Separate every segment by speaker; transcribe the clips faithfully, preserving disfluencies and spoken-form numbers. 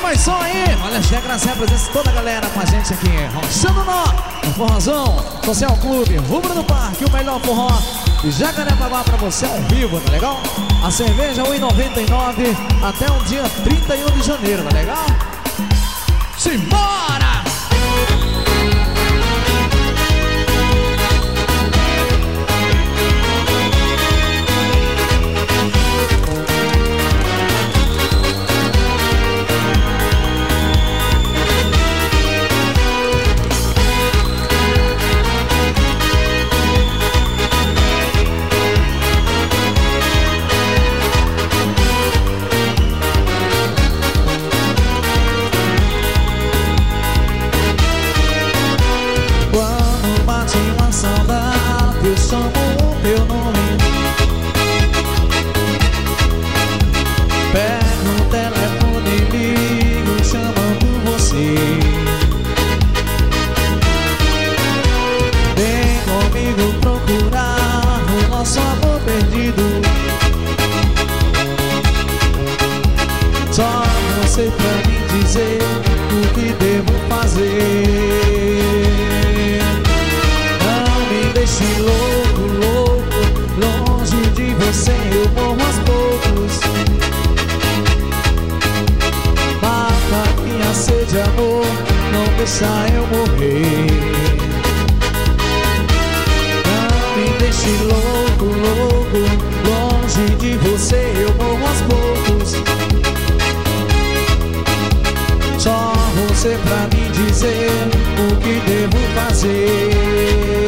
Speaker 1: mais som aí. Olha, já agradecer a presença de toda a galera com a gente aqui. Rochando nó, no Forrozão Social Clube, Rubro do Parque, o melhor forró de Jacarepaguá pra você ao vivo, tá legal? A cerveja um real e noventa e nove centavos até o dia trinta e um de janeiro, tá legal? Simbora! Eu chamo o teu nome, pego o telefone e ligo chamando você. Vem comigo procurar o nosso amor perdido. Só você pra me dizer o que devo fazer. Deixe louco, louco, longe de você eu morro aos poucos. Mata minha sede, amor, não deixa eu morrer. Não me deixe louco, louco, longe de você eu morro aos poucos. Só você pra me dizer o que devo fazer.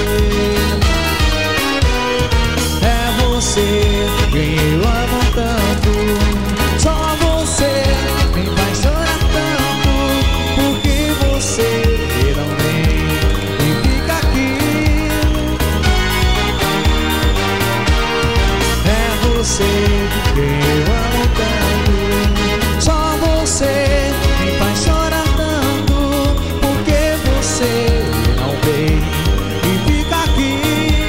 Speaker 1: Quem eu amo tanto, só você me faz chorar tanto, porque você não vem e fica aqui. É você quem eu amo tanto, só você me faz chorar tanto, porque você não vem e fica aqui.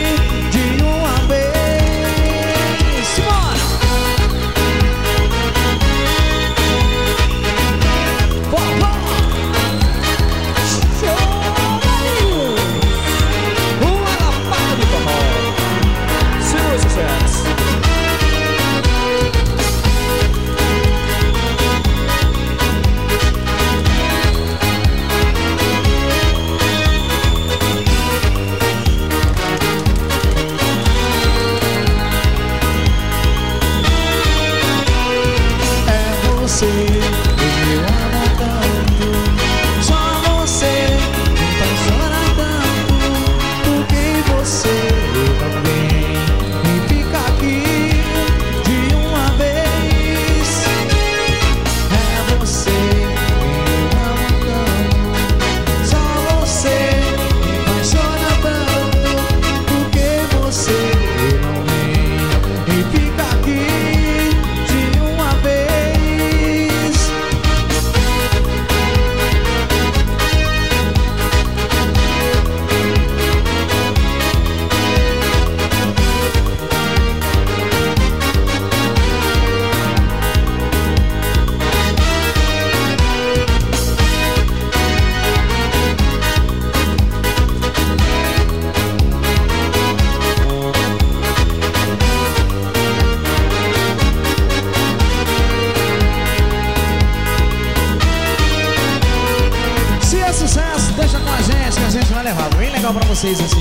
Speaker 1: Você, eu amo tanto, só você me faz chorar tanto, porque você não vem e fica aqui de uma vez. É você, eu amo tanto, só você me faz chorar tanto, porque você não vem e fica aqui. Sucesso, deixa com a gente que a gente vai levar bem legal pra vocês assim.